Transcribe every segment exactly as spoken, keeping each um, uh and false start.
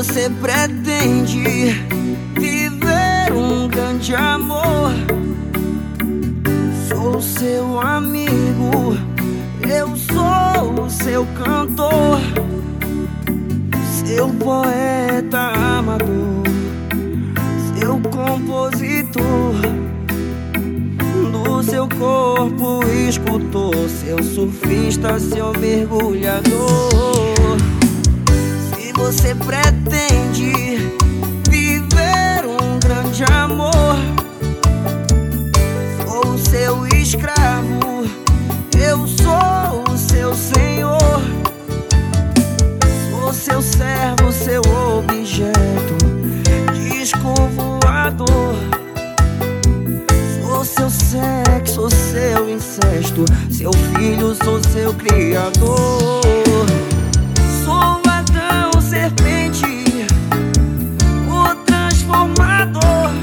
você pretende viver um grande amor, sou seu amigo, eu sou o seu cantor, seu poeta amador, seu compositor, do seu corpo escultor, seu surfista, seu mergulhador. Se você pretende viver um grande amor, sou o seu escravo, eu sou o seu senhor, sou seu servo, seu objeto, disco voador, sou seu sexo, seu incesto, seu filho, sou seu criador. Sou Adão, serpente, o transformador,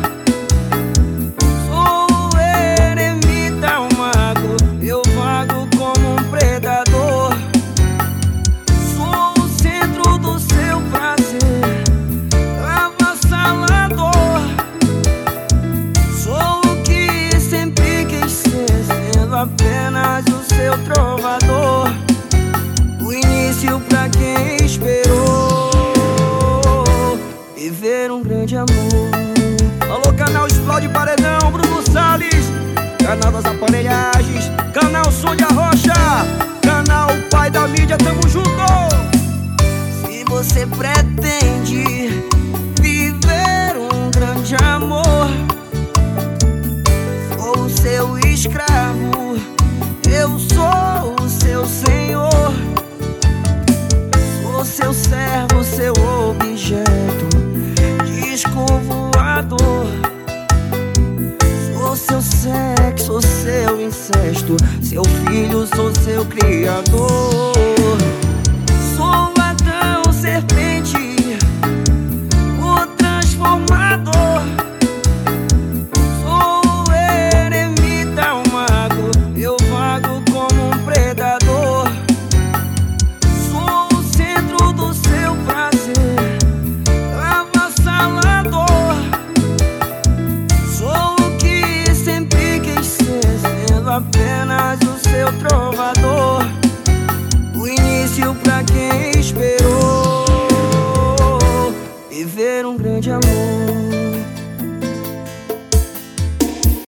sou o eremita, o mago, eu vago como um predador, sou o centro do seu prazer, avassalador, sou o que sempre quis ser, sendo apenas o seu trovador, o início pra quem esperou viver um grande amor. Alô, canal Explode Paredão, Bruno Salles, canal das aparelhagens, canal Som de Arrocha, canal Pai da Mídia, tamo junto! Se você pretende viver um grande amor, sou o seu escravo, eu sou o seu senhor, sou seu servo, seu objeto, disco voador, sou seu sexo, seu incesto, seu filho, sou seu criador. Sou